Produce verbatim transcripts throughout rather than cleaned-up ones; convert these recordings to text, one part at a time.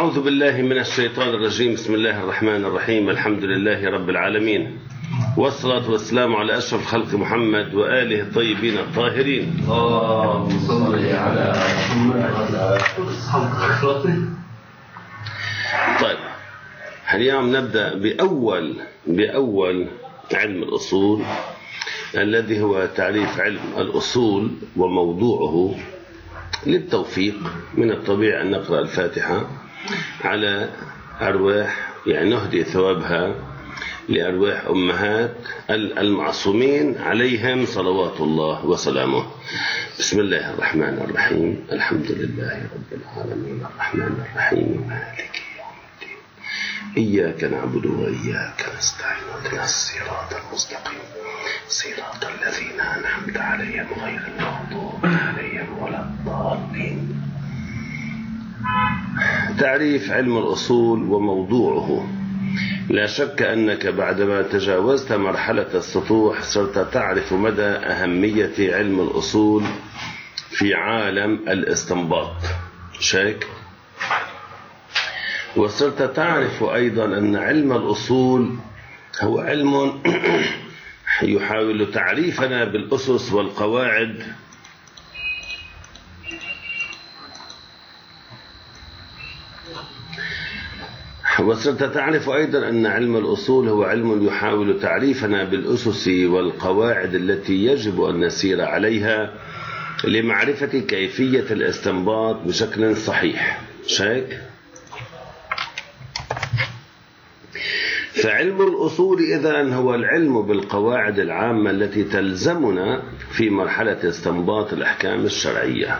أعوذ بالله من الشيطان الرجيم. بسم الله الرحمن الرحيم. الحمد لله رب العالمين، والصلاة والسلام على أشرف الخلق محمد وآله الطيبين الطاهرين. اللهم صل على محمد وعلى آله. طيب، اليوم نبدأ بأول بأول علم الأصول، الذي هو تعريف علم الأصول وموضوعه. للتوفيق من الطبيعي أن نقرأ الفاتحة على أرواح، يعني نهدي ثوابها لأرواح أمهات المعصومين عليهم صلوات الله وسلامه. بسم الله الرحمن الرحيم. الحمد لله رب العالمين الرحمن الرحيم مالك يوم الدين، إياك نعبد وإياك نستعين، اهدنا الصراط المستقيم صراط الذين أنعمت عليهم غير المغضوب عليهم ولا الضالين. تعريف علم الأصول وموضوعه. لا شك أنك بعدما تجاوزت مرحلة السطوح صرت تعرف مدى أهمية علم الأصول في عالم الاستنباط، شيك. وصرت تعرف أيضا أن علم الأصول هو علم يحاول تعريفنا بالأسس والقواعد وصرت تعرف أيضا أن علم الأصول هو علم يحاول تعريفنا بالأسس والقواعد التي يجب أن نسير عليها لمعرفة كيفية الاستنباط بشكل صحيح، شيك. فعلم الأصول إذن هو العلم بالقواعد العامة التي تلزمنا في مرحلة استنباط الأحكام الشرعية.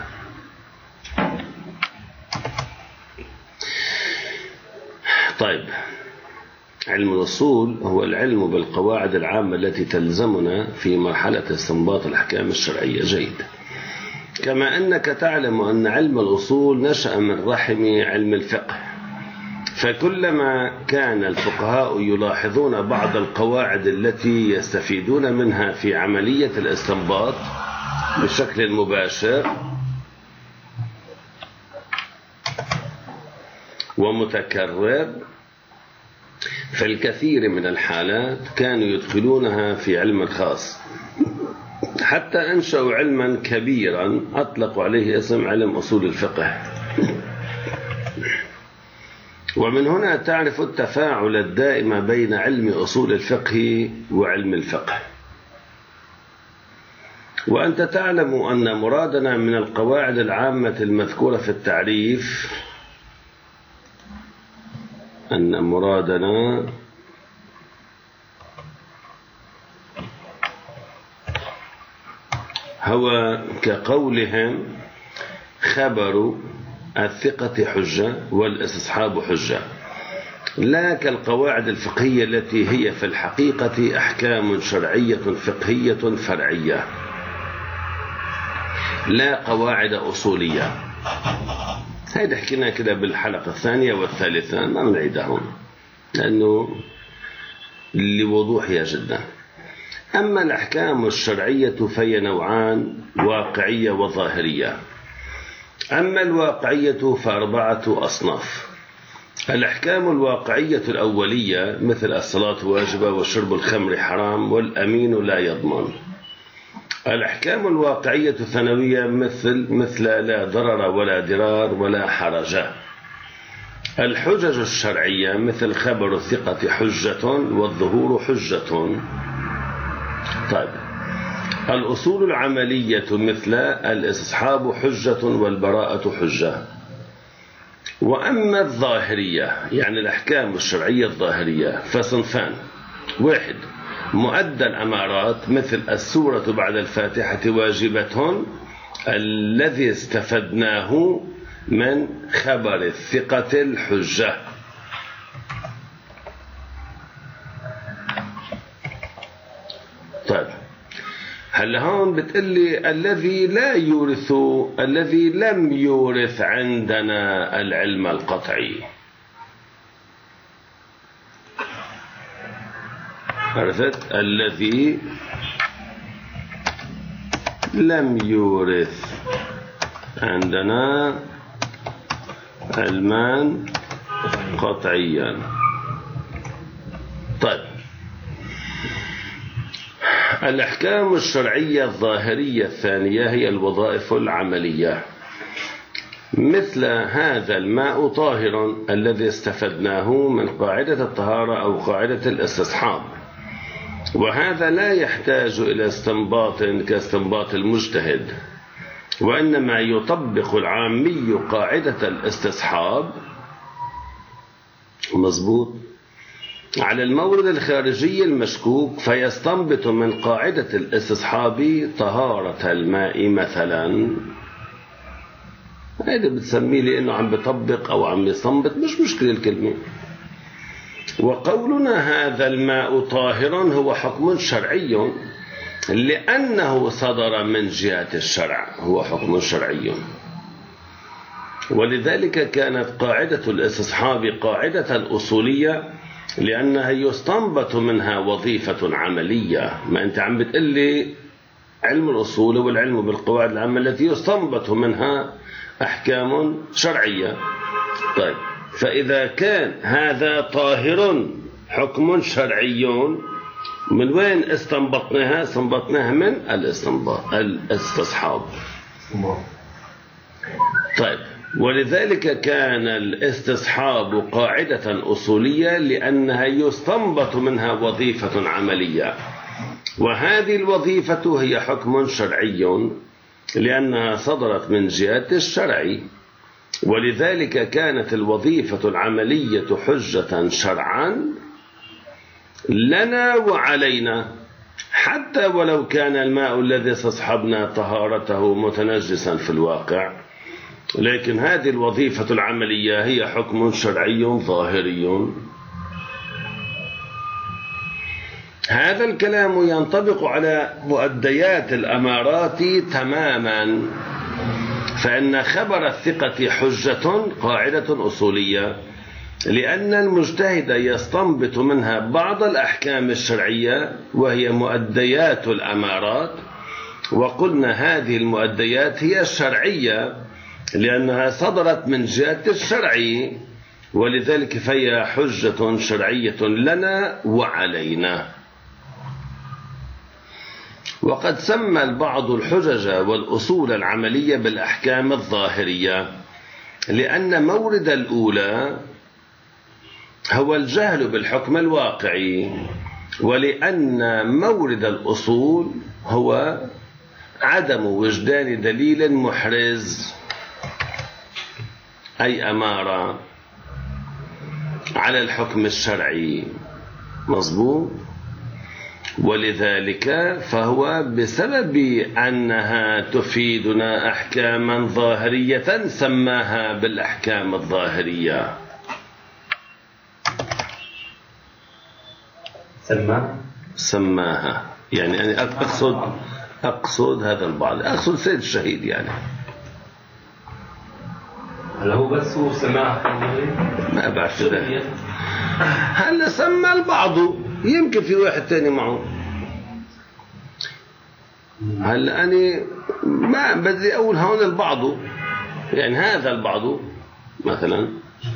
طيب، علم الأصول هو العلم بالقواعد العامة التي تلزمنا في مرحلة استنباط الأحكام الشرعية. جيد. كما أنك تعلم أن علم الأصول نشأ من رحم علم الفقه، فكلما كان الفقهاء يلاحظون بعض القواعد التي يستفيدون منها في عملية الاستنباط بشكل مباشر ومتكرر، فالكثير من الحالات كانوا يدخلونها في علم خاص، حتى أنشأوا علما كبيرا أطلقوا عليه اسم علم أصول الفقه. ومن هنا تعرف التفاعل الدائم بين علم أصول الفقه وعلم الفقه. وأنت تعلم أن مرادنا من القواعد العامة المذكورة في التعريف أن مرادنا هو كقولهم خبر الثقة حجة والاستصحاب حجة، لا كالقواعد الفقهية التي هي في الحقيقة أحكام شرعية فقهية فرعية، لا قواعد أصولية. هذا حكينا كده بالحلقة الثانية والثالثة، ما نعيدهم لأنه لوضوحها جدا. أما الأحكام الشرعية فهي نوعان، واقعية وظاهرية. أما الواقعية فأربعة أصناف. الأحكام الواقعية الأولية مثل الصلاة واجبة وشرب الخمر حرام والأمين لا يضمن. الأحكام الواقعية الثانوية مثل مثل لا ضرر ولا ضرار ولا حرج. الحجج الشرعية مثل خبر الثقة حجة والظهور حجة. طيب، الأصول العملية مثل الاستصحاب حجة والبراءة حجة. وأما الظاهرية يعني الأحكام الشرعية الظاهرية فصنفان. واحد، مؤدى الأمارات مثل السورة بعد الفاتحة واجبة، الذي استفدناه من خبر الثقة الحجة. طيب، هل هون بتقلي الذي لا يورث، الذي لم يورث عندنا العلم القطعي. عرفت؟ الذي لم يورث عندنا علمان قطعيا. طيب، الأحكام الشرعية الظاهرية الثانية هي الوظائف العملية. مثل هذا الماء طاهر الذي استفدناه من قاعدة الطهارة أو قاعدة الاستصحاب، وهذا لا يحتاج إلى استنباط كاستنباط المجتهد، وإنما يطبق العامي قاعدة الاستصحاب مظبوط على المورد الخارجي المشكوك، فيستنبط من قاعدة الاستصحاب طهارة الماء مثلا. هذا بتسميه لأنه عم بيطبق أو عم يستنبط، مش مشكلة الكلمة. وقولنا هذا الماء طاهر هو حكم شرعي لأنه صدر من جهة الشرع، هو حكم شرعي. ولذلك كانت قاعدة الاستصحاب قاعدة أصولية لأنها يستنبط منها وظيفة عملية. ما أنت عم بتقلي علم الأصول والعلم بالقواعد العامة التي يستنبط منها أحكام شرعية. طيب، فإذا كان هذا طاهر حكم شرعي، من وين استنبطناها؟ استنبطناها من الاستنباط الاستصحاب. طيب، ولذلك كان الاستصحاب قاعدة أصولية لأنها يستنبط منها وظيفة عملية، وهذه الوظيفة هي حكم شرعي لأنها صدرت من جهة الشرع. ولذلك كانت الوظيفة العملية حجة شرعا لنا وعلينا، حتى ولو كان الماء الذي استصحبنا طهارته متنجسا في الواقع، لكن هذه الوظيفة العملية هي حكم شرعي ظاهري. هذا الكلام ينطبق على مؤديات الأمارات تماما، فإن خبر الثقة حجة قاعدة أصولية لأن المجتهد يستنبط منها بعض الأحكام الشرعية وهي مؤديات الأمارات، وقلنا هذه المؤديات هي الشرعية لأنها صدرت من جهة الشرع، ولذلك فهي حجة شرعية لنا وعلينا. وقد سمى البعض الحجج والأصول العملية بالأحكام الظاهرية لأن مورد الأولى هو الجهل بالحكم الواقعي، ولأن مورد الأصول هو عدم وجدان دليل محرز أي أمارة على الحكم الشرعي. مظبوط. ولذلك فهو بسبب أنها تفيدنا أحكاما ظاهرية سماها بالأحكام الظاهرية. سماها سماها يعني أنا أقصد أقصد هذا البعض، أقصد سيد الشهيد يعني. هلا هو بس هو سماها ما بعرف ده. هلا سمى البعض، يمكن في واحد تاني معه. هلا أنا ما بدي أقول هون البعض، يعني هذا البعض مثلا.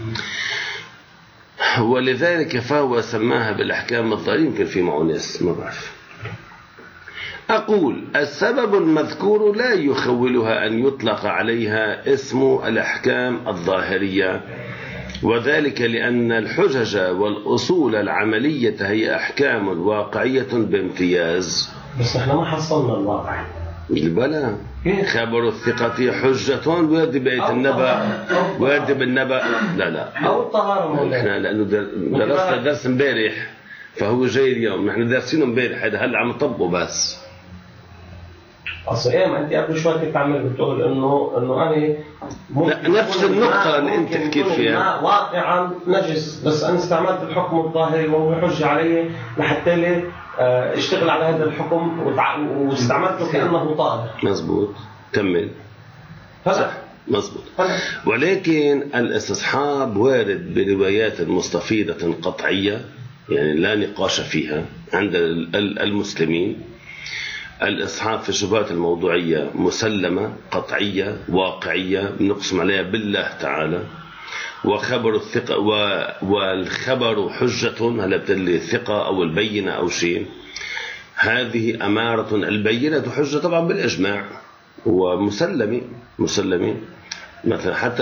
ولذلك فهو سماها بالأحكام الظاهرية، يمكن في معه ناس ما بعرف. أقول السبب المذكور لا يخولها أن يطلق عليها اسم الأحكام الظاهرية، وذلك لأن الحجج والأصول العملية هي أحكام واقعية بامتياز. بس احنا ما حصلنا الواقع. البلا خبر الثقة حجة ويدي بيت النبأ ويدي بالنبأ. لا لا أو الطهارة. احنا لأنه درسنا درس امبارح فهو جاي اليوم، نحن دارسينه امبارح، هذا هلا عم نطبقه بس. اصل ايه ما انت قبل شوي كنت عمال بتقول انه انه انا لا نفس النقطة اللي انت حكيت فيها واقعا نجس، بس انا استعملت الحكم الظاهري وهو حجة علي لحتى لي اشتغل على هذا الحكم واستعملته كأنه طاهر. مزبوط. كمل. صح مزبوط. ولكن الاستصحاب وارد بروايات مستفيضة قطعية، يعني لا نقاش فيها عند المسلمين. الإصحاب في الشبهات الموضوعية مسلمة قطعية واقعية بنقسم عليها بالله تعالى، وخبر الثقة والخبر حجة، هلا بتقلي الثقة أو البينة أو شيء، هذه أمارة. البينة حجة طبعا بالإجماع ومسلمة مسلمة مثلا حتى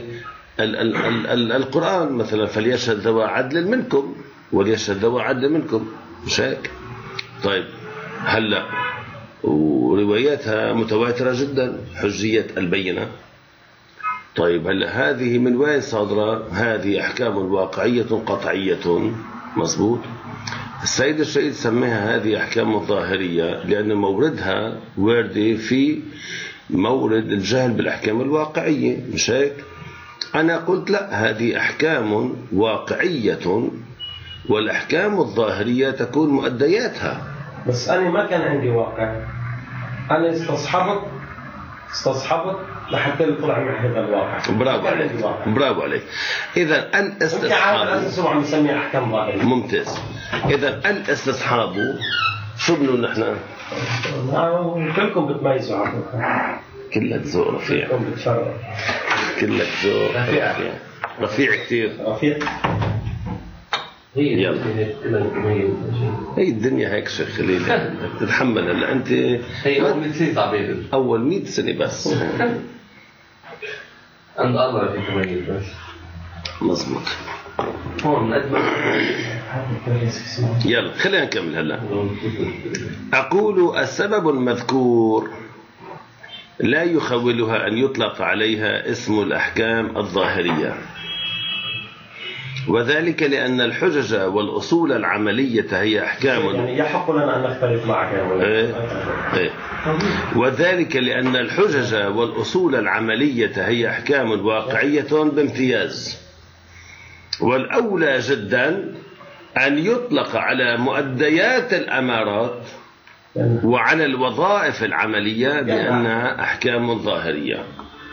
بالقرآن مثلا فليشهد ذوى عدل منكم وليشهد ذوى عدل منكم، مش هيك؟ طيب هلا ورواياتها متواترة جدا حجية البينة. طيب هلا هذه من وين صادرة؟ هذه أحكام واقعية قطعية، مظبوط. السيد الشهيد سميها هذه أحكام ظاهرية لأن موردها واردة في مورد الجهل بالأحكام الواقعية، مش هيك؟ أنا قلت لا، هذه أحكام واقعية والأحكام الظاهرية تكون مؤدياتها. بس أنا ما كان عندي واقع، أنا استصحبت استصحبت لحتى اللي طلع من هذا الواقع. برافو عليك، برافو عليك. إذا الاستصحاب عم نسميها أحكام ظاهرية. ممتاز. إذا الاستصحاب شو بنقول نحن؟ كلكم بتميزوا عنه. كلك ذوق رفيع. كلكم بتفرقوا. كلك ذوق رفيع. رفيع كثير. رفيع. يلا. هي الدنيا هيك شيخ خليل، تتحمل. هلا انت هي اول مئة سنه تعبير، اول مئة سنه بس عند الله في تميز بس. مظبوط. هون اجمل. يلا خلينا نكمل. هلا اقول السبب المذكور لا يخولها ان يطلق عليها اسم الاحكام الظاهريه، وذلك لأن الحجج والأصول العملية هي أحكام. يعني يحق لنا أن نختلف معك يا ولد. إيه؟ إيه. وذلك لأن الحجج والأصول العملية هي أحكام واقعية بامتياز، والأولى جدا أن يطلق على مؤديات الأمارات وعلى الوظائف العملية بأنها أحكام ظاهرية.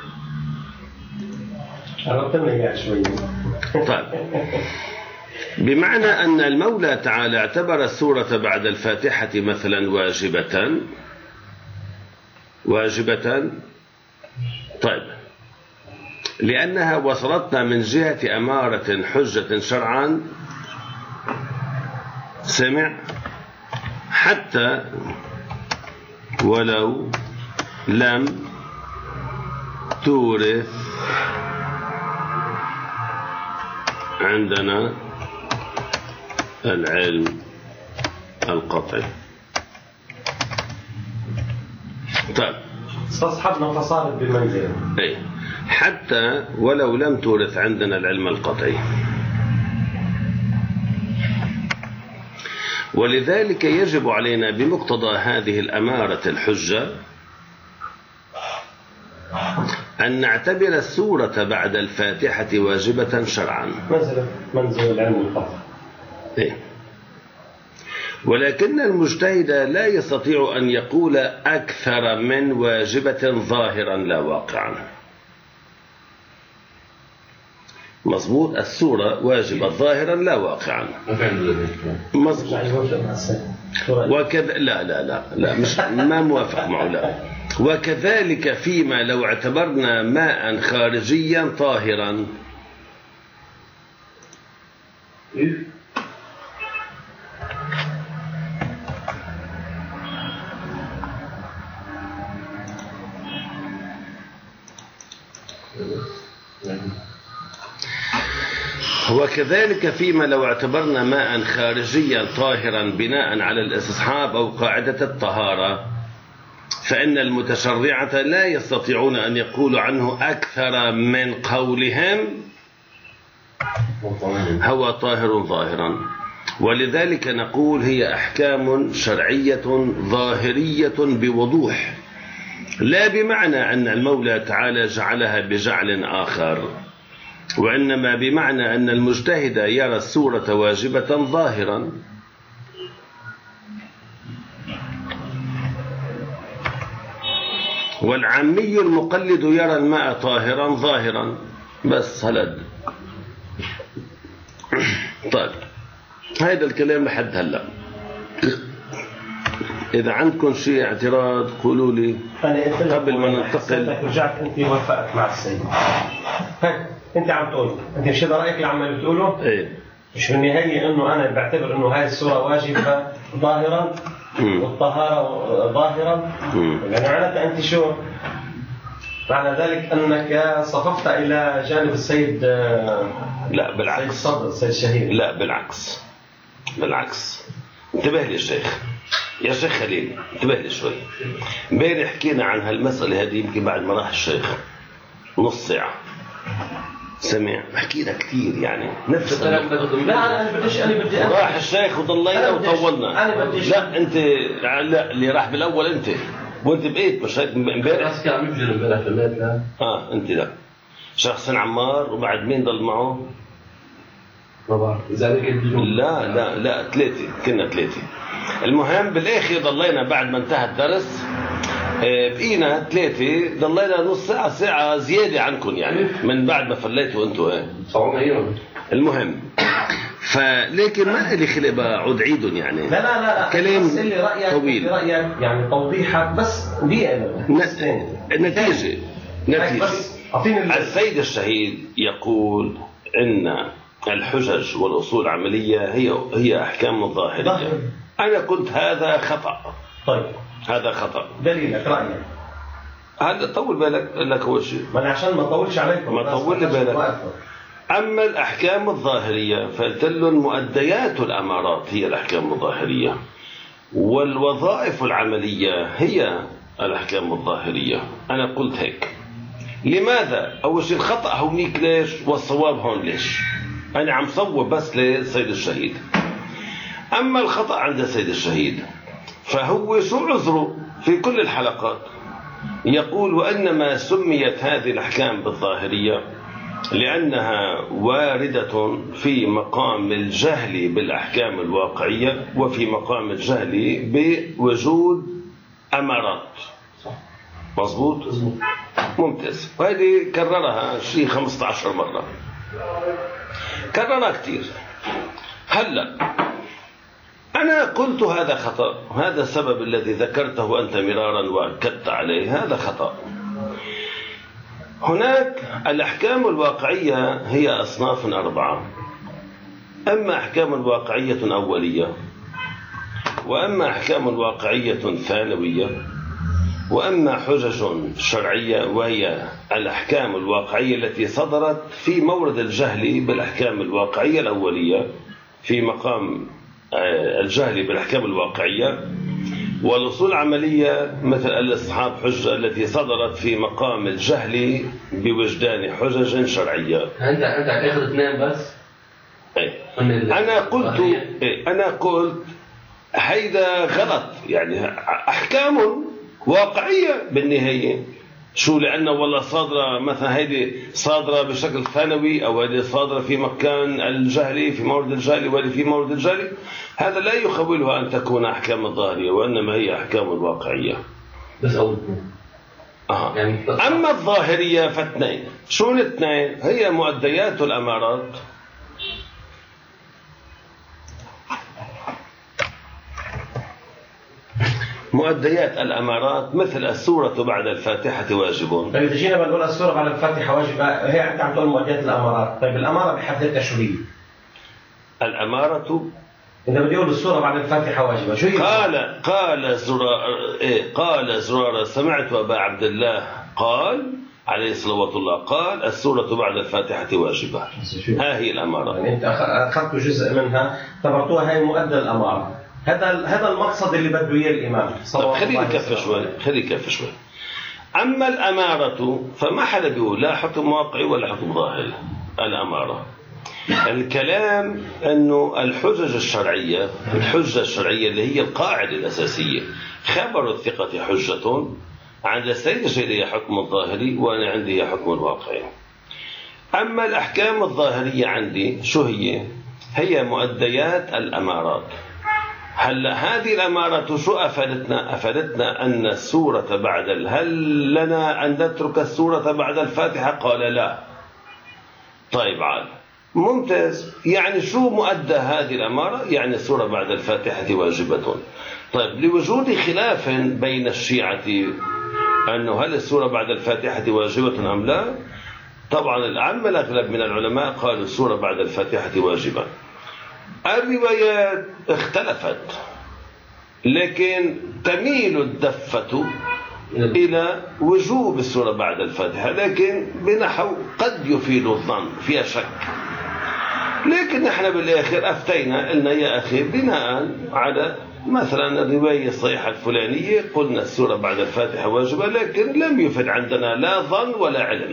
طيب، بمعنى أن المولى تعالى اعتبر السورة بعد الفاتحة مثلا واجبة واجبة طيب لأنها وصلتنا من جهة أمارة حجة شرعا، سمع، حتى ولو لم تورث عندنا العلم القطعي. طيب استصحبنا فصارت بمنزله. اي حتى ولو لم تورث عندنا العلم القطعي، ولذلك يجب علينا بمقتضى هذه الأمارة الحجة أن نعتبر السورة بعد الفاتحة واجبة شرعا، منزل منزل العلم القطعي. إيه؟ ولكن المجتهد لا يستطيع أن يقول أكثر من واجبة ظاهرا لا واقعا. مظبوط، السورة واجبة ظاهرا لا واقعا. مظبوط. وكذا لا لا لا لا مش ما موافق معه. لا. وكذلك فيما لو اعتبرنا ماء خارجيا طاهرا، وكذلك فيما لو اعتبرنا ماء خارجيا طاهرا بناء على الاستصحاب أو قاعدة الطهارة، فإن المتشرعة لا يستطيعون أن يقولوا عنه أكثر من قولهم هو طاهر ظاهرا. ولذلك نقول هي أحكام شرعية ظاهرية بوضوح، لا بمعنى أن المولى تعالى جعلها بجعل آخر، وإنما بمعنى أن المجتهد يرى السورة واجبة ظاهرا. والعامي المقلد يرى الماء طاهرا ظاهرا بس. هلد طيب هذا الكلام لحد هلا. إذا عندكم شيء اعتراض قولوا لي قبل ما ننتقل. رجعت أنت وافقت مع السيد. هيك انت عم تقول، انت مش هذا رايك اللي عمال بتقوله؟ ايه مش بالنهايه انه انا بعتبر انه هاي الصوره واجبه ظاهرا والطهاره ظاهرا، يعني معناتها انت شو؟ معنى ذلك انك صففت الى جانب السيد لا بالعكس السيد صدر السيد الشهيد. لا بالعكس بالعكس انتبه لي الشيخ يا شيخ خليل، انتبه لي شوي. امبارح حكينا عن هالمسألة هذه يمكن بعد ما راح الشيخ نص ساعة سمع، حكينا كثير يعني نفس لا لا انا بديش انا بدي راح الشيخ وضلينا وطولنا. انا بديش لا انت لا اللي راح بالاول انت وانت بقيت مش هيك امبارح بس كان عم يفجر امبارح في البيت. لا اه انت لا شخص عمار وبعد مين ضل معه؟ ما بعرف اذا انا كنت لا لا لا ثلاثة، كنا ثلاثة. المهم بالاخر ضلينا بعد ما انتهى الدرس بقينا ثلاثة، ضلينا نص ساعة ساعة زيادة عنكم يعني من بعد ما فليتوا انتوا ايه. صعونا ايام. المهم فلكن ما لي خلق بقعد عيدهم يعني. لا لا لا كلام بس اللي رأيك طويل. رأيك يعني توضيحك بس دقيقة. نتيجة نتيجة أعطيني السيد الشهيد يقول إن الحجج والأصول العملية هي هي أحكام ظاهرية. أنا قلت هذا خطأ. طيب هذا خطأ. دليلك رأيك. هذا طول بالك لك أول شيء. ما أنا عشان ما أطولش عليكم. ما طول بالك. أما الأحكام الظاهرية فلتل مؤديات الأمارات هي الأحكام الظاهرية، والوظائف العملية هي الأحكام الظاهرية. أنا قلت هيك. لماذا؟ أول شيء الخطأ هونيك ليش والصواب هون ليش؟ أنا عم صوب بس لسيد الشهيد. أما الخطأ عند سيد الشهيد فهو شو عذره في كل الحلقات؟ يقول وإنما سميت هذه الأحكام بالظاهرية لأنها واردة في مقام الجهل بالأحكام الواقعية وفي مقام الجهل بوجود أمارات. مظبوط؟ ممتاز. وهذه كررها شيء خمسة عشر مرة، كررها كثير. هلا أنا قلت هذا خطأ، هذا السبب الذي ذكرته أنت مرارا وأكدت عليه، هذا خطأ. هناك الأحكام الواقعية هي أصناف أربعة. أما أحكام واقعية أولية، وأما أحكام واقعية ثانوية، وأما حجج شرعية وهي الأحكام الواقعية التي صدرت في مورد الجهل بالأحكام الواقعية الأولية في مقام الجهل بالأحكام الواقعية، والأصول العملية مثل الاستصحاب حجة التي صدرت في مقام الجهل بوجدان حجج شرعية. أنت أنت هتاخد اثنين بس؟ أي. أنا قلت أي. أنا قلت هيدا غلط، يعني أحكام واقعية بالنهاية. شو لأنه والله صادرة مثلا هيدي صادرة بشكل ثانوي أو هيدي صادرة في مكان الجهل في مورد الجهل وهذه في مورد الجهل، هذا لا يخولها أن تكون أحكام الظاهرية وإنما هي أحكام الواقعية. بس أول آه. يعني أما الظاهرية فاثنين. شو الاثنين؟ هي مؤديات الأمارات مؤديات الأمارات مثل السورة بعد الفاتحة واجب. طيب جينا بنقول السورة بعد الفاتحة واجب، هي أنت عم تقول مؤديات الأمارات. طيب الأمارة بحد ذاتها شو هي؟ الأمارة إذا بدي أقول السورة بعد الفاتحة واجبة شو هي؟ قال قال زرار إيه قال زرار سمعت أبا عبد الله قال عليه صلوات الله قال السورة بعد الفاتحة واجبة. ها هي الأمارة. يعني أنت أخذت جزء منها اعتبرتوها هي مؤدى الأمارة. هذا هذا المقصد اللي بده اياه الامام. طب خليني كف شوي خليني كف شوي. اما الاماره فما حدا بيقول لا حكم واقعي ولا حكم ظاهري. الاماره الكلام انه الحجج الشرعيه الحجه الشرعيه اللي هي القاعده الاساسيه خبر الثقه حجه عند السيد الشهيد هي حكم الظاهري وانا عندي هي حكم الواقعي. اما الاحكام الظاهريه عندي شو هي؟ هي مؤديات الامارات. هلا هذه الأمارة شو أفادتنا؟ أفادتنا أن السورة بعد هل لنا أن نترك السورة بعد الفاتحة؟ قال لا. طيب عال ممتاز. يعني شو مؤدى هذه الأمارة؟ يعني السورة بعد الفاتحة واجبة. طيب لوجود خلاف بين الشيعة أنه هل السورة بعد الفاتحة واجبة أم لا، طبعا العامة الأغلب من العلماء قالوا السورة بعد الفاتحة واجبة. الروايات اختلفت، لكن تميل الدفة إلى وجوب السورة بعد الفاتحة، لكن بنحو قد يفيد الظن، فيها شك. لكن نحن بالآخر أفتينا قلنا يا أخي بناء على مثلا الرواية الصحيحة الفلانية قلنا السورة بعد الفاتحة واجبة، لكن لم يفد عندنا لا ظن ولا علم.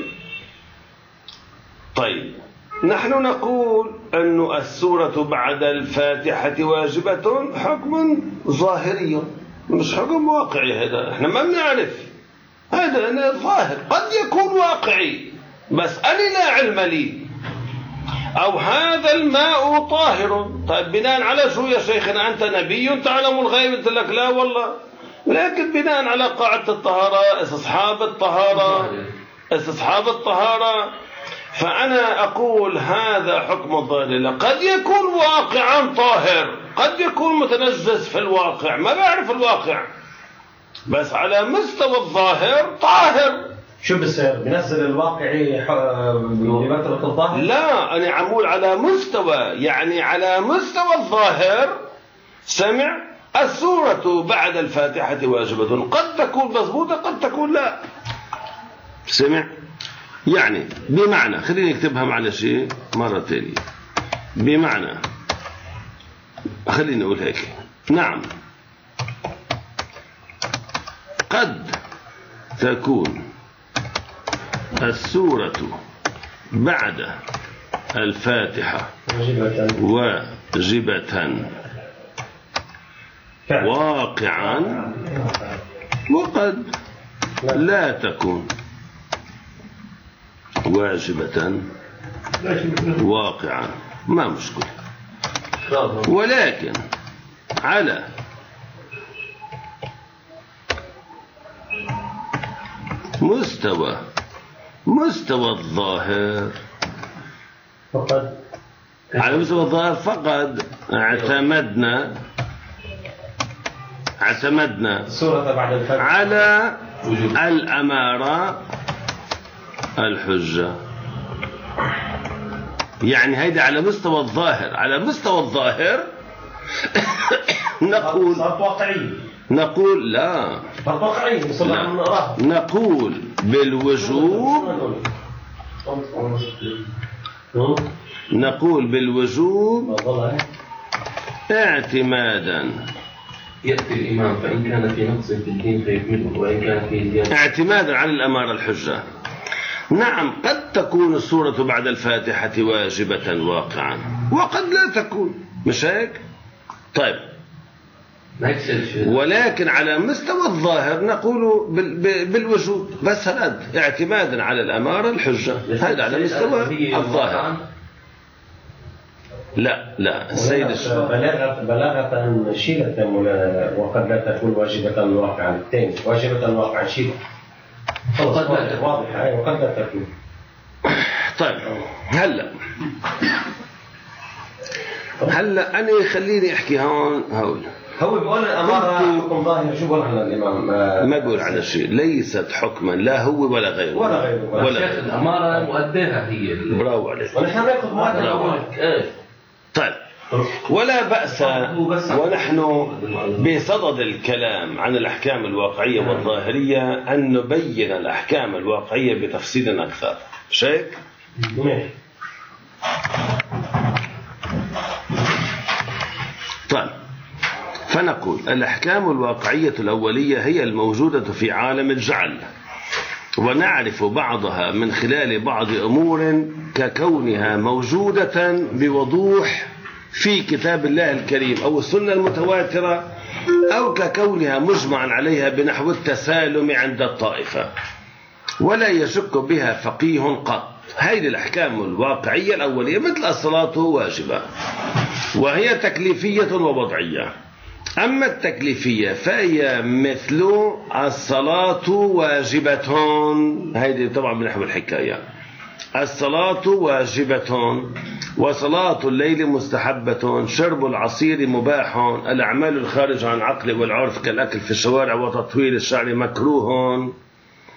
طيب نحن نقول أن السورة بعد الفاتحة واجبة حكم ظاهري مش حكم واقعي. هذا احنا ما بنعرف، هذا ظاهر، قد يكون واقعي بس أنا لا علم لي. أو هذا الماء طاهر. طيب بناء على شو يا شيخنا؟ أنت نبي تعلم الغيب؟ قلت لك لا والله، لكن بناء على قاعدة الطهارة، استصحاب الطهارة استصحاب الطهارة فأنا أقول هذا حكم الظاهر. قد يكون واقعا طاهر، قد يكون متنجس في الواقع، ما بعرف الواقع، بس على مستوى الظاهر طاهر. شو بصير؟ بنزل الواقعي بمثلة الظاهر؟ لا، أنا عمول على مستوى، يعني على مستوى الظاهر. سمع؟ السورة بعد الفاتحة واجبة، قد تكون مضبوطة قد تكون لا. سمع؟ يعني بمعنى، خليني اكتبها معلش مرة تانية، بمعنى خليني اقول هيك، نعم قد تكون السورة بعد الفاتحة واجبة واقعا، وقد لا تكون واجبة واقعا، ما مشكلة. ولكن على مستوى مستوى الظاهر فقد على مستوى الظاهر فقد اعتمدنا اعتمدنا على الأمارة الحجة. يعني هيدا على مستوى الظاهر، على مستوى الظاهر نقول صارت واقعية، نقول لا صارت واقعية، لا. نقول بالوجوب نقول بالوجوب اعتمادا يأتي الإمام فإن كان في نقص في الدين فيكمله، وإن كان في زيادة اعتمادا على الأمارة الحجة. نعم قد تكون السورة بعد الفاتحة واجبة واقعا، وقد لا تكون، مش هيك؟ طيب، ولكن على مستوى الظاهر نقول بالوجوب، بس هذا اعتمادا على الأمارة الحجة، هذا على مستوى الظاهر. لا لا السيد بلاغة بلاغة شيلة وقد لا تكون واجبة واقعا، الثاني واجبة واقعا شيلة وقد لا تكون واضحة وقد لا تكون. طيب هلا هلا أنا خليني أحكي هون هون. هو بيقول الأمارة حكم ظاهر، شو بقول عن الإمام؟ ما بقول على شيء، ليست حكما لا هو ولا غيره ولا غيره ولا, ولا غيره. الأمارة مؤديها هي. برافو عليك. ونحن ناخذ مؤديها. طيب ولا بأس ونحن بصدد الكلام عن الأحكام الواقعية والظاهرية أن نبين الأحكام الواقعية بتفصيل أكثر. شيء؟ طيب فنقول الأحكام الواقعية الأولية هي الموجودة في عالم الجعل، ونعرف بعضها من خلال بعض أمور ككونها موجودة بوضوح في كتاب الله الكريم أو السنة المتواترة، أو ككونها مجمعا عليها بنحو التسالم عند الطائفة ولا يشك بها فقيه قط. هذه الأحكام الواقعية الأولية مثل الصلاة واجبة، وهي تكليفية ووضعية. أما التكليفية فهي مثل الصلاة واجبة، هذه طبعا بنحو الحكاية، الصلاة واجبة، وصلاة الليل مستحبة، شرب العصير مباح، الأعمال الخارج عن عقل والعرف كالأكل في الشوارع وتطويل الشعر مكروه.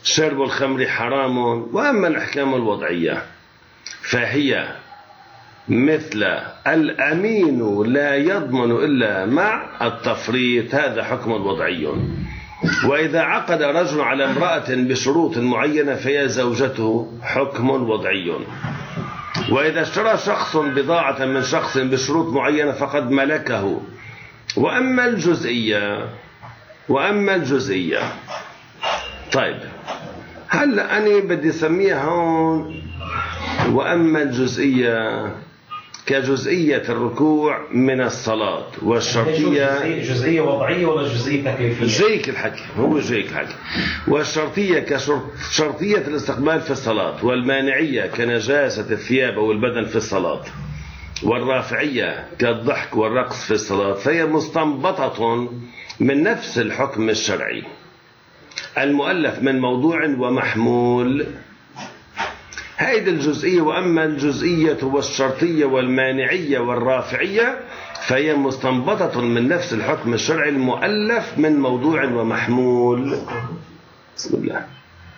شرب الخمر حرام. وأما الأحكام الوضعية فهي مثل الأمين لا يضمن إلا مع التفريط، هذا حكم وضعي. وإذا عقد رجل على امرأة بشروط معينة فهي زوجته، حكم وضعي. وإذا اشترى شخص بضاعة من شخص بشروط معينة فقد ملكه. وأما الجزئية وأما الجزئية طيب هلا أنا بدي أسميها هون وأما الجزئية كجزئية الركوع من الصلاة والشرطية. جزئية وضعية ولا جزئية تكليفية؟ جيك الحكي، هو جيك الحكي. والشرطية كشرطية الاستقبال في الصلاة، والمانعية كنجاسة الثياب أو البدن في الصلاة، والرافعية كالضحك والرقص في الصلاة، فهي مستنبطة من نفس الحكم الشرعي المؤلف من موضوع ومحمول. هذه الجزئية. وأما الجزئية والشرطية والمانعية والرافعية فهي مستنبطة من نفس الحكم الشرعي المؤلف من موضوع ومحمول. بسم الله.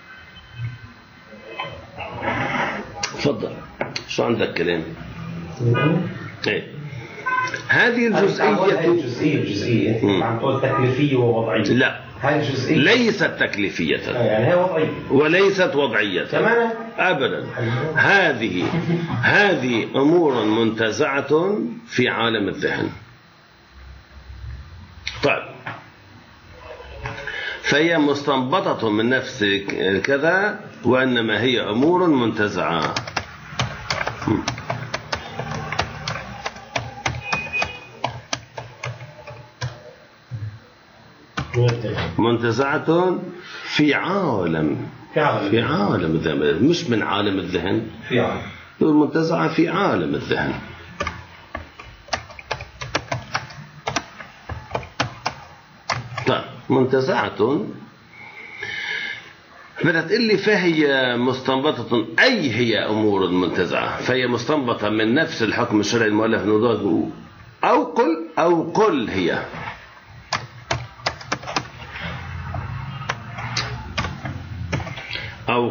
تفضل، شو عندك كلام؟ ايه هذه الجزئية الجزئية الجزئية عم تقول تكليفية ووضعية. لا، ليست تكليفية يعني هي وضعية وليست وضعية كمان أبدا. هذه هذه أمور منتزعة في عالم الذهن. طيب، فهي مستنبطة من نفس كذا، وإنما هي أمور منتزعة. منتزعة في عالم في عالم الذهن، مش من عالم الذهن، في عالم منتزعة في عالم الذهن. طيب، منتزعة بدها تقول لي فهي مستنبطة، أي هي أمور منتزعة، فهي مستنبطة من نفس الحكم الشرعي المؤلف نضاد، أو قل أو قل هي أو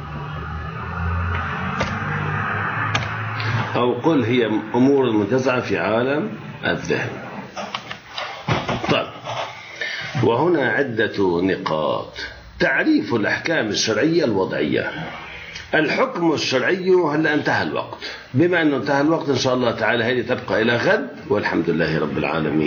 أو قل هي أمور منتزعة في عالم الذهن. طيب، وهنا عدة نقاط. تعريف الأحكام الشرعية الوضعية. الحكم الشرعي، هلا انتهى الوقت، بما أنه انتهى الوقت إن شاء الله تعالى هذه تبقى إلى غد، والحمد لله رب العالمين.